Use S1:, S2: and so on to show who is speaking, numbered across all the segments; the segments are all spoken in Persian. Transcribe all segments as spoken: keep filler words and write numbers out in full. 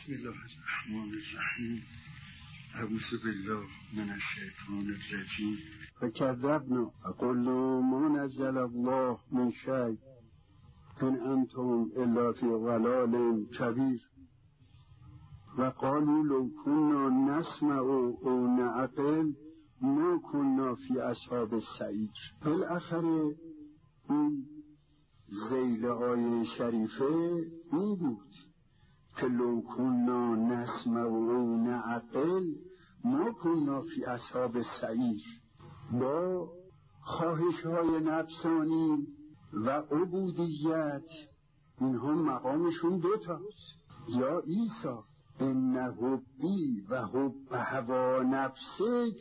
S1: بسم الله الرحمن الرحیم. اعوذ بالله من الشیطان الرجیم. فکذبنا فقلنا ما نزل الله من شیء ان انتم الا فی ضلال کبیر و قالوا لو كنا نسمع او نعقل ما كنا فی اصحاب السعیر. بالاخره این ذیل آیه شریفه این بود که لو كنا نسمع او نعقل ما كنا فی اصحاب السعیر. با خواهش های نفسانی و عبودیت اینها مقامشون دوتاست. یا عیسی ان حبی و حب هوا نفسک،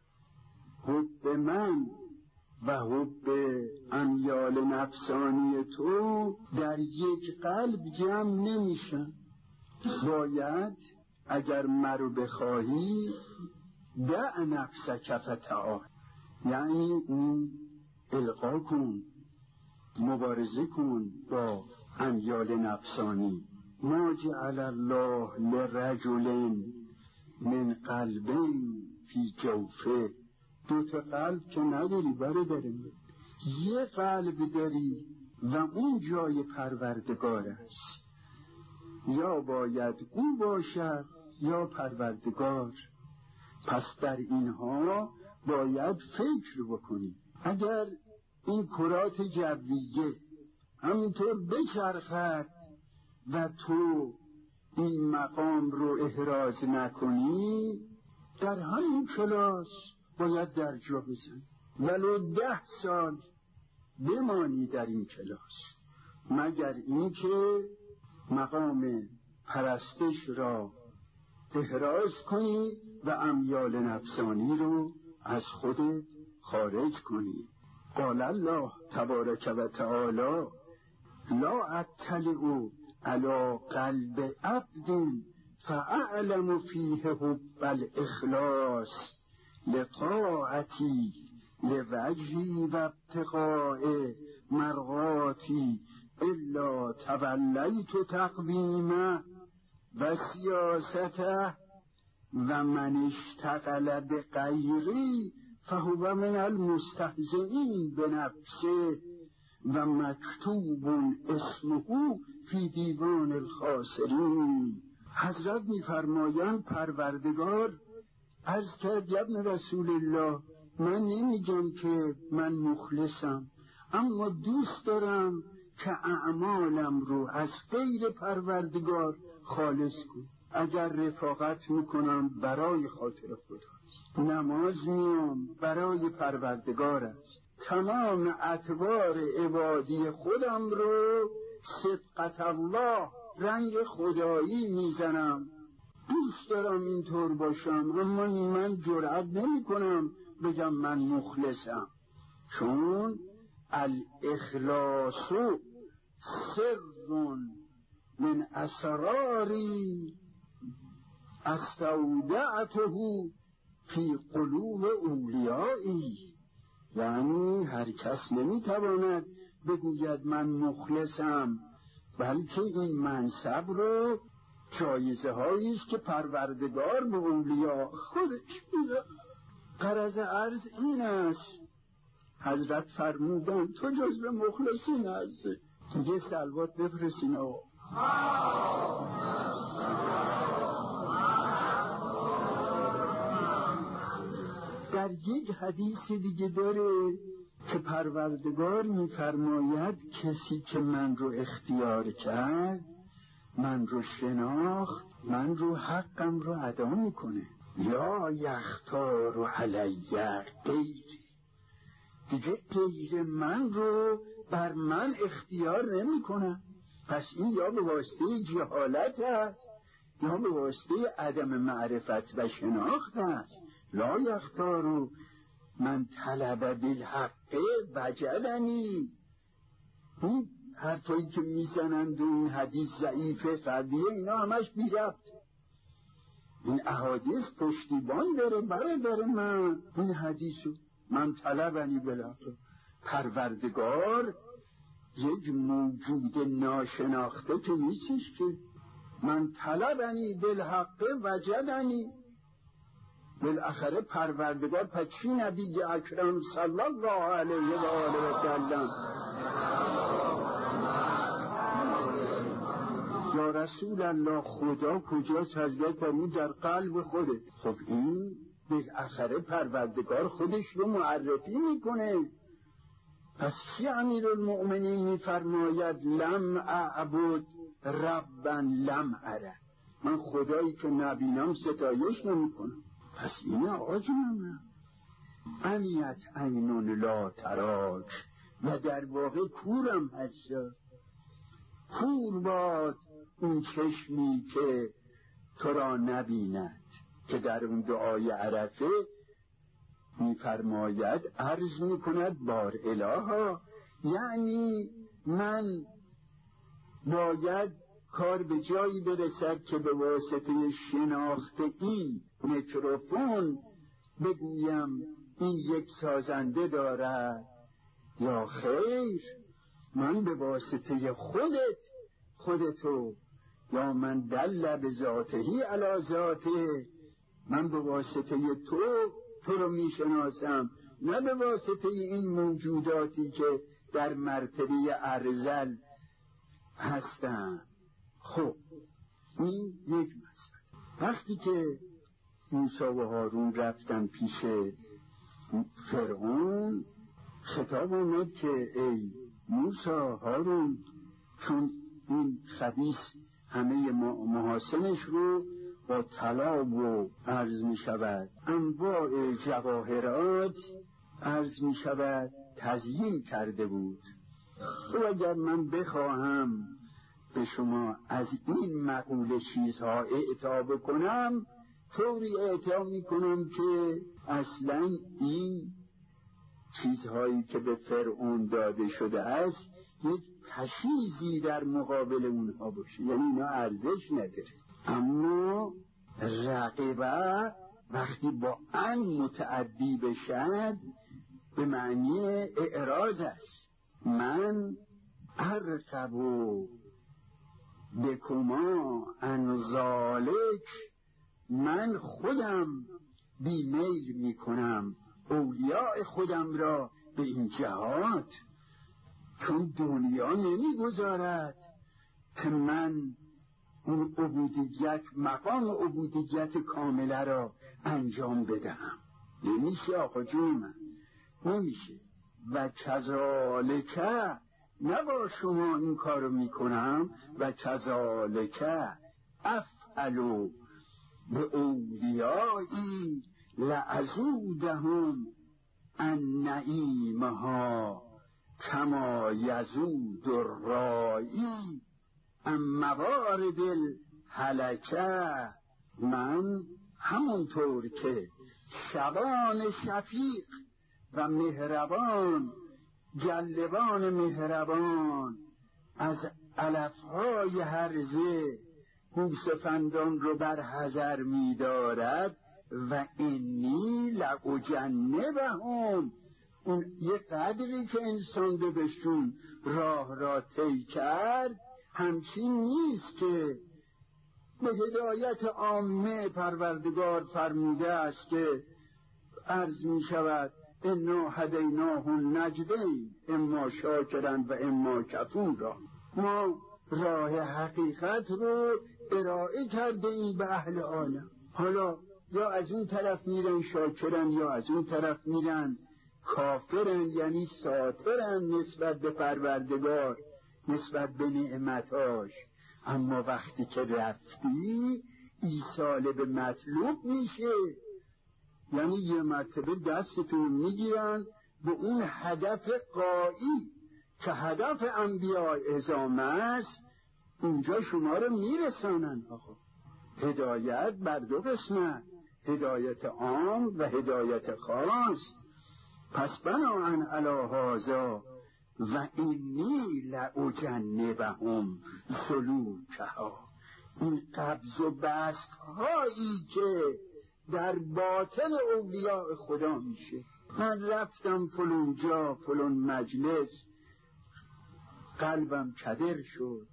S1: حب من و حب امیال نفسانی تو در یک قلب جمع نمیشن. باید اگر مرو بخواهی دع نفسک فتعال، یعنی اون القا کن، مبارزه کن با امیال نفسانی. ما جعل الله لرجل من قلبین فی جوفه. دو تا قلب که نداری برادر، یه قلب داری و اون جای پروردگار است. یا باید او باشد یا پروردگار. پس در اینها باید فکر بکنی. اگر این کرات جویه همینطور بچرخد و تو این مقام رو احراز نکنی، در همین کلاس باید در جا بزنی، ولو ده سال بمانی در این کلاس، مگر اینکه مقام پرستش را احراز کنی و امیال نفسانی رو از خودت خارج کنی. قال الله تبارک و تعالی لا اطلع علی قلب عبد فاعلم فیه حب الاخلاص لطاعتی لوجهی و ابتغاء مرضاتی الا تولیت تقویمه و سیاسته و من اشتغل بغیری فهو من المستهزئین بنفسه و مکتوب اسمه فی دیوان الخاسرین. حضرت می‌فرمایند پروردگار عرض کرد ابن رسول الله، من نمیگم که من مخلصم، اما دوست دارم که اعمالم رو از غیر پروردگار خالص کنم. اگر رفاقت میکنم برای خاطر خداست، نماز میام برای پروردگار است، تمام اطوار عبادی خودم رو صدقت الله رنگ خدایی میزنم. دوست دارم اینطور باشم، اما من جرأت نمی کنم بگم من مخلصم، چون الاخلاص سر من اسراری استودعته فی قلوب اولیایی. یعنی هر کس نمیتواند بگوید من مخلصم، بلکه این منصب رو جایزه هایی است که پروردگار به اولیا خودش میده. غرض عرض این است، حضرت فرمودن تو جزو مخلصین هستی. یه صلوات بفرستین آقا. در یک حدیث دیگه داره که پروردگار میفرماید کسی که من رو اختیار کرد، من رو شناخت، من رو حقم رو ادا میکنه. لا یختار علی غیری، دیگه غیر من رو بر من اختیار نمی کنم. پس این یا به واسطه جهالت است یا به واسطه عدم معرفت و شناخت است. لا یختار من طلب بالحق وجدنی. این حرفایی که میزنند و این حدیث ضعیفه قویه، اینا همش بی ربط. این احادیث پشتیبان داره برادر من. این حدیثو من طلبنی بالحق، پروردگار یک موجود ناشناخته که نیستش که من طلبنی بالحق وجدنی. بالاخره پروردگار پس چی نبی اکرم صلی الله علیه و آله و سلم یا رسول الله خدا کجاست؟ حضرت فرمود در قلب خودت. خب این بالاخره پروردگار خودش رو معرفی میکنه. پس چی امیرالمؤمنین میفرماید لم اعبد ربا لم اره، من خدایی که نبینم ستایش نمیکنم. پس این آج من امیت عینون لا تراک، و در واقع کورم هست. کور باد اون چشمی که تو را نبیند، که در اون دعای عرفه میفرماید عرض میکند بار الها، یعنی من باید کار به جایی برسد که به واسطه شناخت این میکروفون بگویم این یک سازنده دارد یا خیر، من به واسطه خودت خودتو، یا من دل به ذاتهی علی ذاته، من به واسطه تو تو رو میشناسم، نه به واسطه این موجوداتی که در مرتبه ارذل هستن. خب این یک مسئله. وقتی که موسی و هارون رفتن پیش فرعون، خطاب اومد که ای موسی هارون، چون این خبیث همه محاسنش رو با طلا و عرض می شود انواع جواهرات عرض می شود تزیین کرده بود، و اگر من بخواهم به شما از این مقوله چیزها اعطا بکنم، طوری اعطا می کنم که اصلا این چیزهایی که به فرعون داده شده است یک پشیزی در مقابل اونها باشه، یعنی اینا ارزش نداره. اما رقیبه وقتی با ان متعدی بشد به معنی اعراض است. من ارقبو بکما ان ذالک، من خودم بیمیل میکنم اولیاء خودم را به این جهات، چون دنیا نمیگذارد که من اون عبودیت، مقام عبودیت کامله را انجام بدهم. نمیشه آقا جون من، نمیشه. و کذالکه، نه با شما این کارو میکنم، و کذالکه افعلوا به اولیایی لعزودهم النعیمها کما یزود الرائی ام موارد الهلکه. من همونطور که شبان شفیق و مهربان، جلبان مهربان از علفهای هرزه گوسفندان رو بر حذر می دارد، و اینی لأجنبهم، اون یه قدری که انسان دادشون راه را طی کرد همچین نیست که به هدایت عامه پروردگار فرموده است که عرض می شود انا هدیناه النجدین اما شاکرا و اما کفورا. ما راه حقیقت رو ارائه کرده این به اهل عالم، حالا یا از اون طرف میرن شاکرن یا از اون طرف میرن کافرن، یعنی ساترن نسبت به پروردگار، نسبت به نعمتاش. اما وقتی که رفتی ایصال به مطلوب میشه، یعنی یه مرتبه دستتون میگیرن به اون هدف غایی که هدف انبیاء اعظام است، اونجا شما رو میرسانن. آقا هدایت بر دو قسمت، هدایت عام و هدایت خاص. پس بناهن علی هذا و اینی لأجنبهم سلوکها، این قبض و بست هایی که در باطن اولیاء خدا میشه. من رفتم فلان جا فلان مجلس، قلبم کدر شد،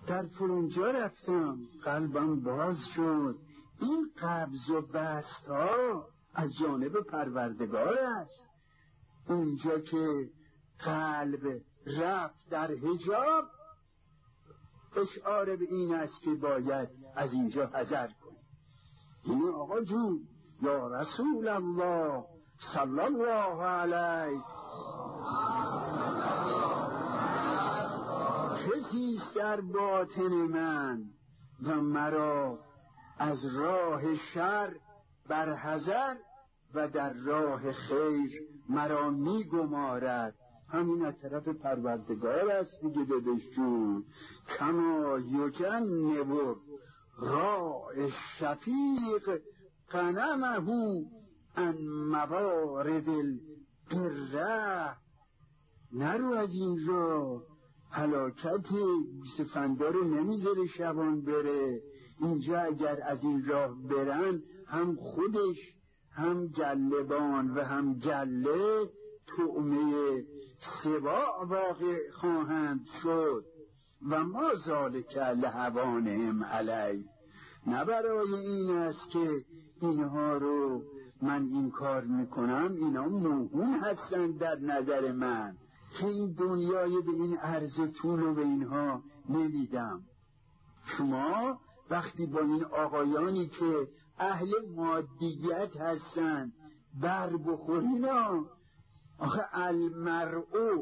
S1: در فلانجا رفتم قلبم باز شد. این قبض و بست ها از جانب پروردگار است. اونجا که قلب رفت در حجاب، اشعار به این است که باید از اینجا حذر کنیم. این آقا جون، یا رسول الله صلی الله علیه، کسیست در باطن من و مرا از راه شر برحذر و در راه خیر مرا می گمارد. همین از طرف پروردگار است دیگه دادش جون. کما یجنب راع شفیق غنمه ان موارد القره. نرو از این راه، هلاکت سفنده رو نمیذاره شبان بره. اینجا اگر از این راه برن، هم خودش هم جلبان و هم جله طعمه سباع واقع خواهند شد. و ما ذالک لهوانهم علی. نه برای این است که اینها رو من این کار میکنم، اینا موهون هستند در نظر من که این دنیای به این عرض و طول و به اینها نمیدم. شما وقتی با این آقایانی که اهل مادیت هستن بر بخورینا، آخه المرء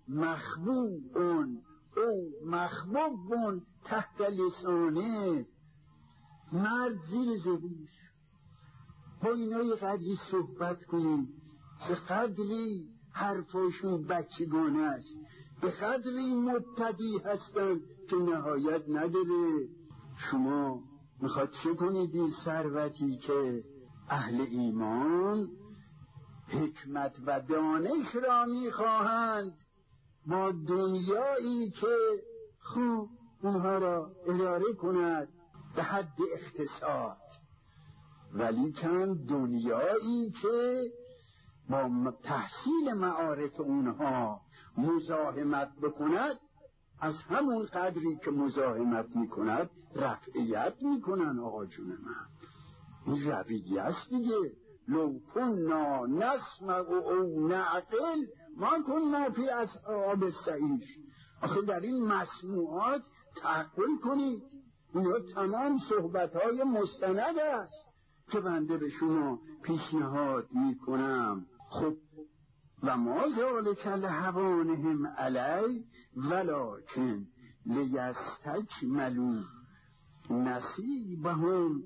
S1: مخبوعون او مخبوبون تحت لسانه. مرد زیر زبونش. با اینا یه قدری صحبت کنیم، به قدری حرفاشون بچگانه است، به قدری مبتدی هستن که نهایت نداره. شما میخواد چه کنید؟ این ثروتی که اهل ایمان حکمت و دانش را میخواهند با دنیایی که خوب اونها را اداره کند به حد اقتصاد، ولی کن دنیایی که با تحصیل معارف اونها مزاحمت بکند، از همون قدری که مزاحمت میکند رفعیت میکنن. آقا جون من، این رویه است دیگه. لو کننا نسمع او نعقل ما کننا فی اصحاب السعیر. آخه در این مسموعات تعقل کنید، اینا تمام صحبتهای مستند است که بنده به شما پیشنهاد میکنم. خب و ما ذالک لهوانهم علی ولکن لیستکملوا نصیبهم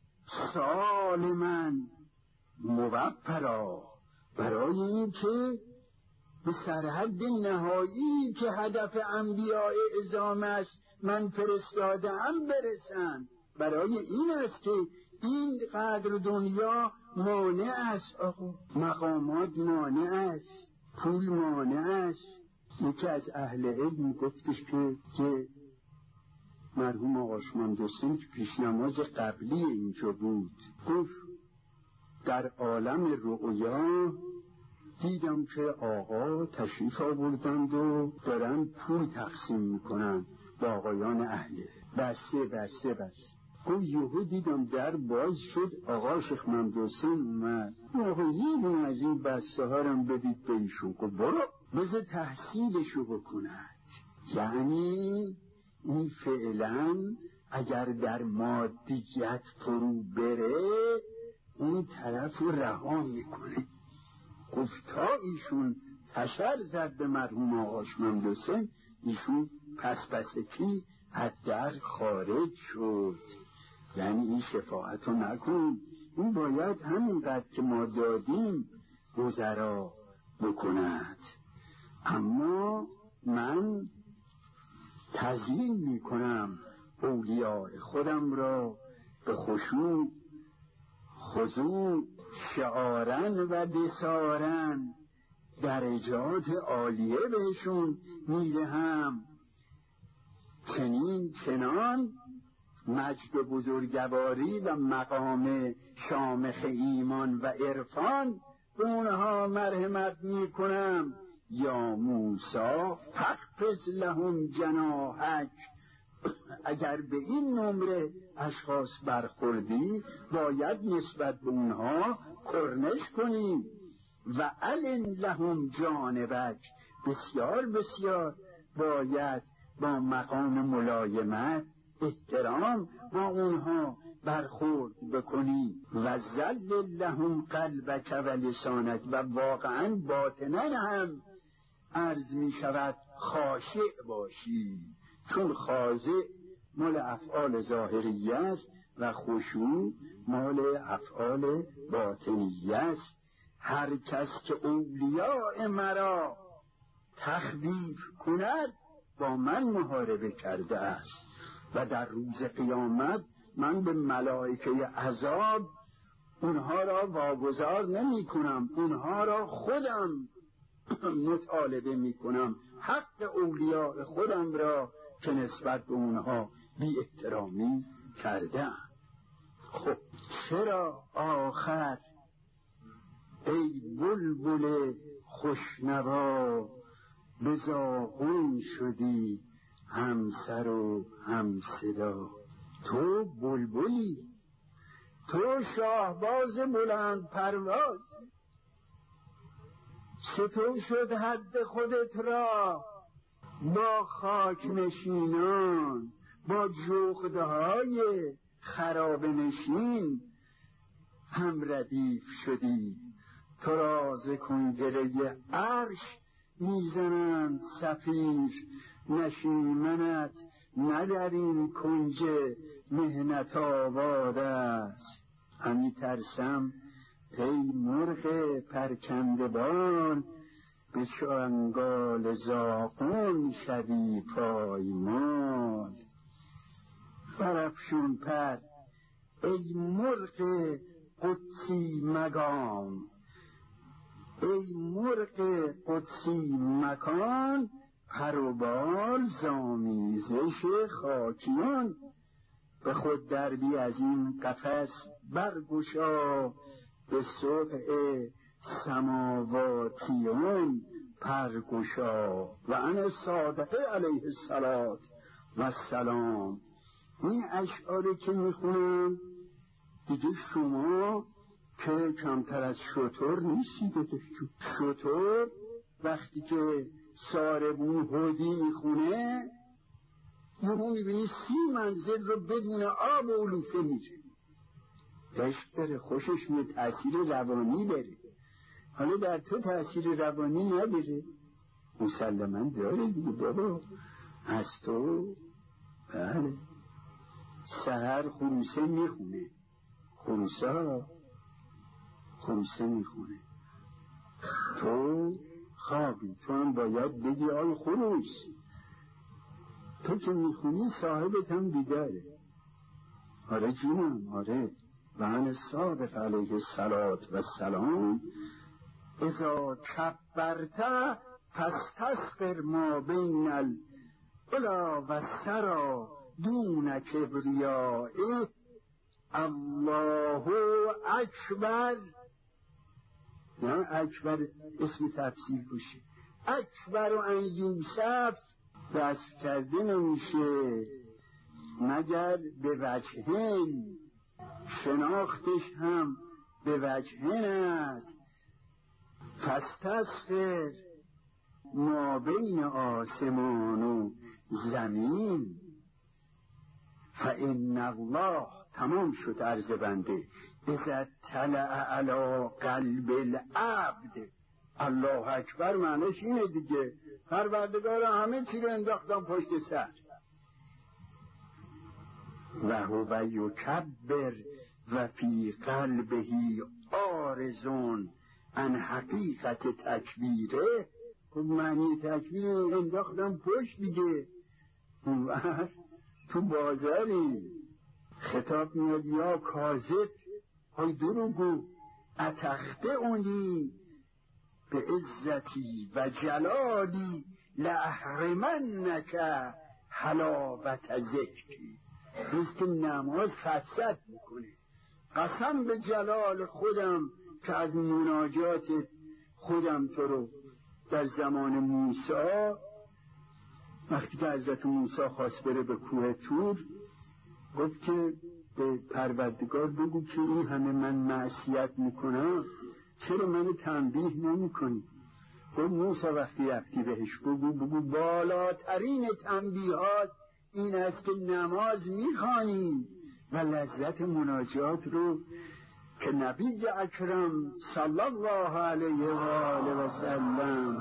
S1: سالما موفرا. برای این که به سرحد نهایی که هدف انبیاء اعظام است من فرستادم برسن. برای این است که این قدر دنیا مانع است. آقا مقامات مانع است، پول مانع است. یکی از اهل علم گفتش که که مرحوم آقا شمام دوستیم که پیش نماز قبلی اینجا بود، گفت در عالم رؤیا دیدم که آقا تشریف آوردند و دارن پول تقسیم میکنن با آقایان اهله، بسته بسته بسته. گفت یهو دیدم در باز شد، آقا شیخ ممدوسین اومد، آقا یه دونه از این بسته ها رو بدید به ایشون. گفت برو بذار تحصیلشو بکند. یعنی این فعلا اگر در مادیت فرو بره اون طرف رو رها میکنه. گفت تا ایشون تشر زد به مرحوم آقاش ممدوسین، ایشون پس پسکی از در خارج شد. یعنی این شفاعت رو نکن، این باید همینقدر که ما دادیم گذرا بکند. اما من تزیین میکنم اولیاء خودم را به خشوع خضوع شعارن و دسارن درجات عالیه بهشون میدهم. چنین چنان مجد و بزرگواری و مقام شامخ ایمان و عرفان به اونها مرحمت میکنم. یا موسی فقفز لهم جناحک اگر به این نمره اشخاص برخوردی باید نسبت به اونها کرنش کنی. و علن لهم جانبک، بسیار بسیار باید با مقام ملایمت احترام با اونها برخورد بکنی. و ذلل لهم قلبک و لسانک، و واقعا باطنا هم عرض می شود خاشع باشی، چون خاضع مال افعال ظاهریه است و خشوع مال افعال باطنیه است. هر کس که اولیاء مرا تخویف کند با من محاربه کرده است و در روز قیامت من به ملائکه عذاب اونها را واگذار نمی کنم، اونها را خودم مطالبه می کنم، حق اولیاء خودم را که نسبت به اونها بی احترامی کردم. خب چرا آخر ای بلبل خوشنوا به زاغون شدی همسر و همصدا؟ تو بلبلی، تو شاهباز بلند پرواز، چطور شد حد خودت را با خاک نشینان، با جغده های خراب نشین هم ردیف شدی؟ تو را ز کنگره عرش میزنند صفیر، نشیمنت نه در این کنج مهنت آباد است. همی ترسم ای مرغ پرکنده بال، به چنگال زاغون شوی پایمال. برافشون پر ای مرغ قدسی مقام، ای مرغ قدسی مکان، پر و بال زامیزش خاکیان. به خود دربی از این قفس برگشا، به سبع سماواتیان پرگشا. و انا صادقه علیه الصلاة و السلام. این اشعاری که میخونم دیگه شما که کمتر از شتر نیستید. شتر وقتی که ساربون هودی میخونه یهو میبینی سی منزل رو بدون آب و علوفه میره. عشق داره، خوشش میاد، تأثیر روانی داره. حالا در تو تأثیر روانی نداره؟ مسلماً داره دیگه بابا. از تو بله سحر خروسه میخونه، خروسه ها خروسه میخونه، تو خوابی، تو هم باید بگی آی خروس. تو که میخونی صاحبت هم بیداره. آره جونم، آره. و ان صادق علیه الصلاة و السلام اذا کبرت فاستسغر ما بین العلا و الثری دون کبریائه. الله اکبر، نه اکبر اسم تفصیل باشه، اکبر و ان یوسف وصف کرده نمیشه مگر به وجهین، شناختش هم به وجهین است. فاستسغر ما بین آسمان و زمین فان الله، تمام شد عرض بنده، اذا طلع علی قلب العبد. الله اکبر معنیش اینه دیگه، پروردگار همه چی رو انداختم پشت سر. و هو یکبر و فی قلبه عارضون عن حقیقت تکبیره. خب معنی تکبیر انداختم پشت دیگه. اون تو بازاری خطاب میاد یا کاذب، های دروغگو، اتخته اونی به عزتی و جلالی لاحرمنک حلاوت ذکری. روز که نماز فسد میکنه، قسم به جلال خودم که از مناجات خودم تو رو در زمان موسی وقتی که حضرت موسی خواست بره به کوه طور، گفت که به پروردگار بگو که این همه من معصیت میکنم، چرا منو تنبیه نمی کنی؟ گفت موسی وقتی رفتی بهش بگو بگو بالاترین تنبیهات این است که نماز میخوانی و لذت مناجات رو که نبی اکرم صلی الله علیه و آله و سلم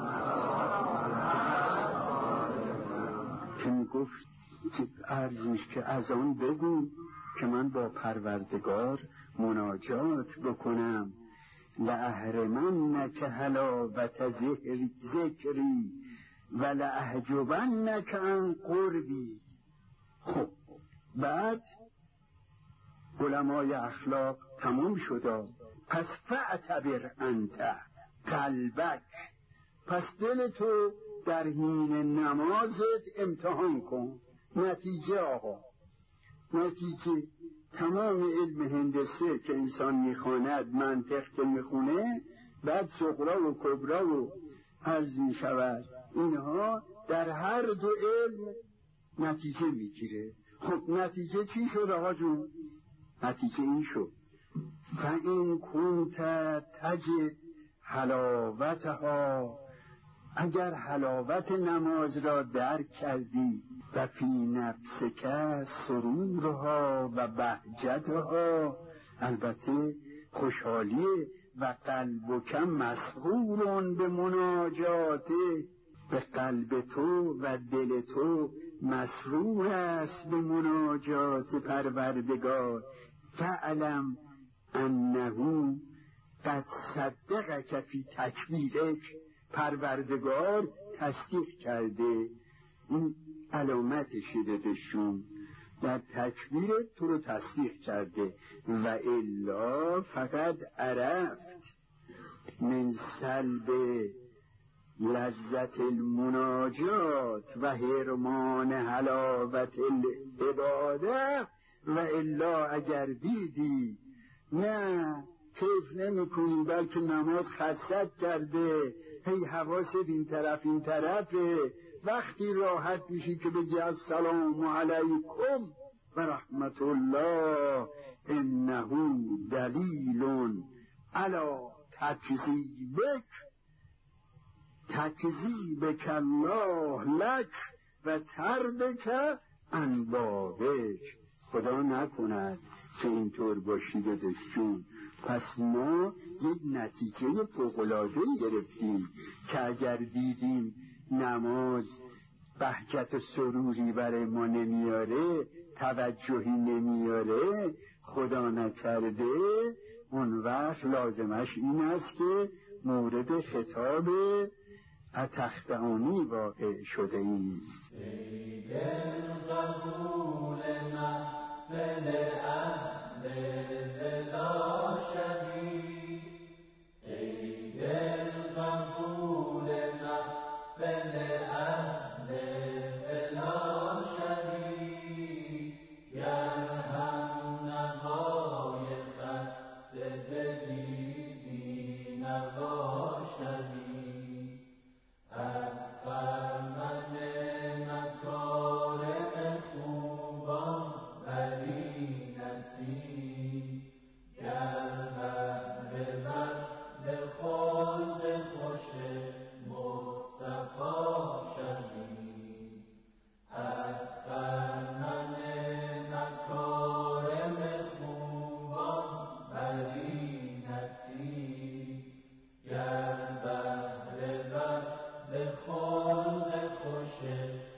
S1: که میگفت که عرض میشه که از آن بگو که من با پروردگار مناجات بکنم، لأحرمنک حلاوت ذکری و لأحجبنک عن قربی. خب بعد علمای اخلاق تمام شد، پس فاعتبر انت قلبک، پس دل تو در حین نمازت امتحان کن. نتیجه آقا، نتیجه تمام علم هندسه که انسان میخواند، منطق که میخونه، بعد صغرا و کبرا و عرض میشود، اینها در هر دو علم نتیجه میگیره. خب نتیجه چی شد آقا جون؟ نتیجه این شد فَإِن كُنْتَ تَجِدْ حلاوتها، اگر حلاوت نماز را درک کردی، و فی نفسک سرورها و بهجتها، البته خوشحالی، و قلبک مسرور به مناجاته، به قلب تو و دل تو مسرور است به مناجات پروردگار، فعلم انه قد صدقک فی تکبیرک، پروردگار تصدیق کرده، این علامتش ددشون در تکبیر تو رو تصدیق کرده، و الا فقط عرفت من سلب لذت المناجات و حرمان حلاوت العباده، و الا اگر دیدی نه کیف نمی کنی بلکه نماز خست کرده، هی حواست این طرف این طرفه، وقتی راحت میشی که بگی السلام علیکم و رحمت الله انه دلیل علی تکذیبک، تکذیبک الله لک و تردک عن بابک. خدا نکند که اینطور باشی دادشون. پس ما یک نتیجه فوق‌العاده گرفتیم که اگر دیدیم نماز بهجت و سروری برای ما نمیاره، توجهی نمیاره، خدا نکرده، اون وقت لازمش این است که مورد خطاب اتخدعانی واقع شده ایم.
S2: ای دل قبول محفل اهل ولا شوی، ای دل قبول محفل اهل ولا شوی، گر هم نوای خسته بدیدی نوا شوی، از خرمن مکارم خوبان بری نصیب، گر بهره بر ز خلق خوش مصطفی شوی، از خرمن مکارم خوبان بری نصیب، گر بهره بر ز خلق خوش